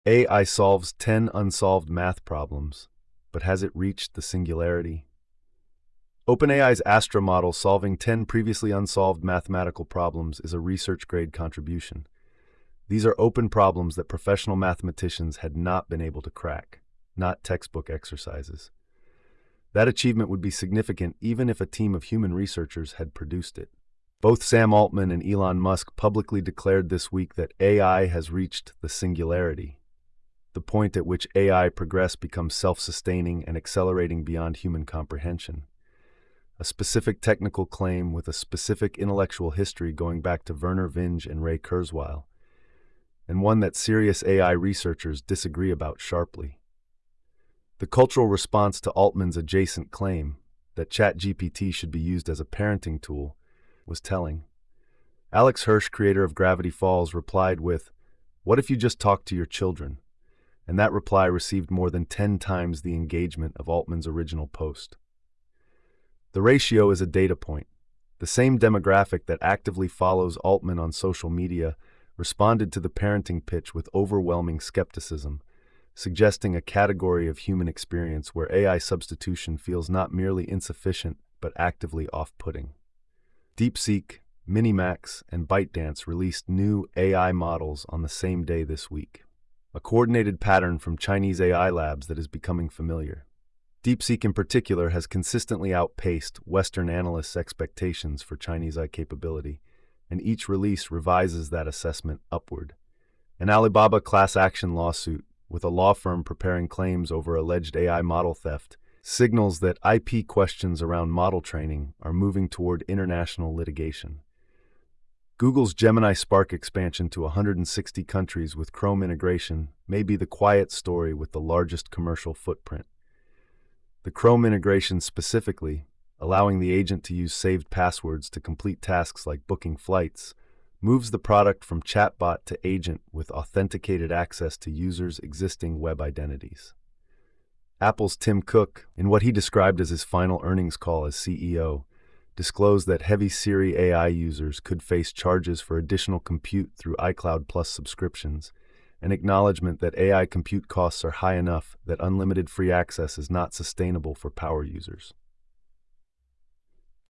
AI solves 10 unsolved math problems, but has it reached the singularity? OpenAI's Astra model solving 10 previously unsolved mathematical problems is a research-grade contribution. These are open problems that professional mathematicians had not been able to crack, not textbook exercises. That achievement would be significant even if a team of human researchers had produced it. Both Sam Altman and Elon Musk publicly declared this week that AI has reached the singularity, the point at which AI progress becomes self-sustaining and accelerating beyond human comprehension. A specific technical claim with a specific intellectual history going back to Werner Vinge and Ray Kurzweil, and one that serious AI researchers disagree about sharply. The cultural response to Altman's adjacent claim, that ChatGPT should be used as a parenting tool, was telling. Alex Hirsch, creator of Gravity Falls, replied with, "What if you just talk to your children?" And that reply received more than 10 times the engagement of Altman's original post. The ratio is a data point. The same demographic that actively follows Altman on social media responded to the parenting pitch with overwhelming skepticism, suggesting a category of human experience where AI substitution feels not merely insufficient but actively off-putting. DeepSeek, Minimax, and ByteDance released new AI models on the same day this week, a coordinated pattern from Chinese AI labs that is becoming familiar. DeepSeek in particular has consistently outpaced Western analysts' expectations for Chinese AI capability, and each release revises that assessment upward. An Alibaba class action lawsuit, with a law firm preparing claims over alleged AI model theft, signals that IP questions around model training are moving toward international litigation. Google's Gemini Spark expansion to 160 countries with Chrome integration may be the quiet story with the largest commercial footprint. The Chrome integration specifically, allowing the agent to use saved passwords to complete tasks like booking flights, moves the product from chatbot to agent with authenticated access to users' existing web identities. Apple's Tim Cook, in what he described as his final earnings call as CEO, disclosed that heavy Siri AI users could face charges for additional compute through iCloud Plus subscriptions, an acknowledgement that AI compute costs are high enough that unlimited free access is not sustainable for power users.